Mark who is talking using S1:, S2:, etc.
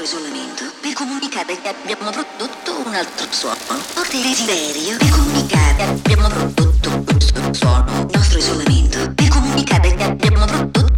S1: isolamento per comunicare che abbiamo prodotto un altro suono. Forte desiderio per comunicare che abbiamo prodotto questo suono. Il nostro isolamento per comunicare che abbiamo prodotto